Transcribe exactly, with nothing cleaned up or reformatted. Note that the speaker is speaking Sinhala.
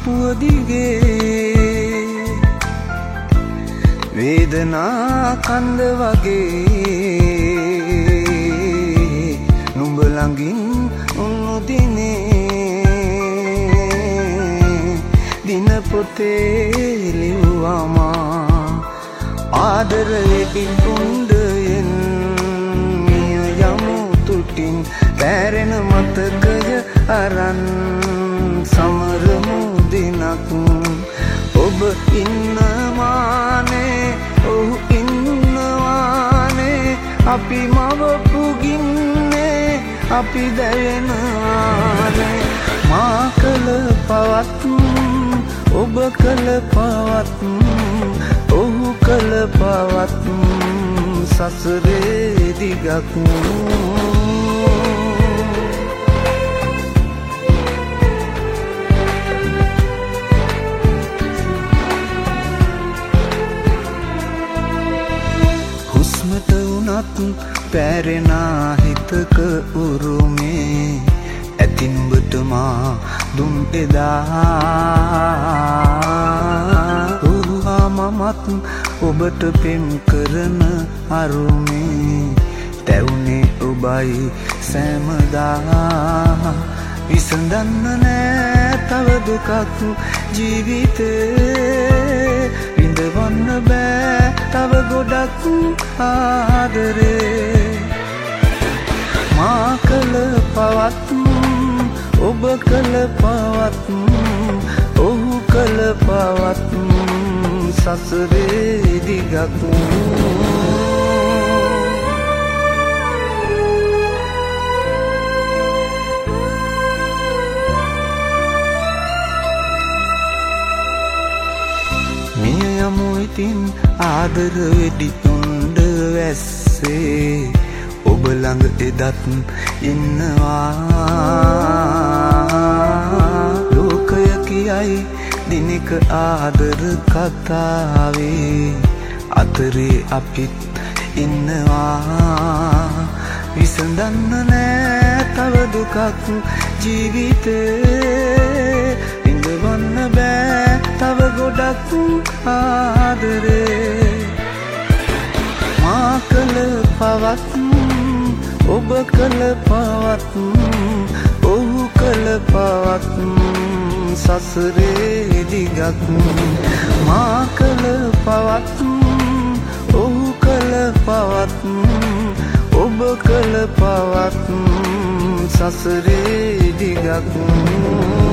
අපුව දිගේ වේදනා කන්ද වගේ නුඹ ළඟින් උන්නු දිනේ දින පොතේ ලිව්වමා ආදරෙදි කුණ්ඩයෙන් මිය යමු තුටින් පැරෙන මතකය අරන් සමරමු දිනක් ඔබ ඉන්නවානේ ඔහු ඉන්නවානේ අපි මවපු ගින්නේ අපි දැවෙනවානේ මා කළ පවත් ඔබ කළ පවත් ඔහු කළ පවත් සසරේ දිගක් හුස්මට උනත් පැරෙනා හිතක උරුමේ ඇති නුඹට මා දුන් එදා ඔහුහා මමත් ඔබට පෙම් කරන අරුමේ තැවුනේ ඔබයි සෑමදා විසඳන්න නෑ තව දුකක් ජීවිතේ විඳවන්න බෑ තව ගොඩක් ආදරේ මා කළ පවත් ඔබ කළ පවත් ඔහු කළ පවත් සසරේ දිගක් මිය යමු ඉතින් ආදර වෙඩි තුණ්ඩ වැස්සේ ඔබ ළඟ එදත් ඉන්නවා ලෝකය කියයි දිනක ආදර කතාවේ අතරේ අපිත් ඉන්නවා විසඳන්න නෑ තව දුකක් ජීවිතේ විඳවන්න බෑ තව ගොඩක් ආදරේ මා කළ පවත් ඔබ කළ පවත් ඔහු කළ පවත් සසරේ දිගක් මා කළ පවත් ඔහු කළ පවත් ඔබ කළ පවත් සසරේ දිගක්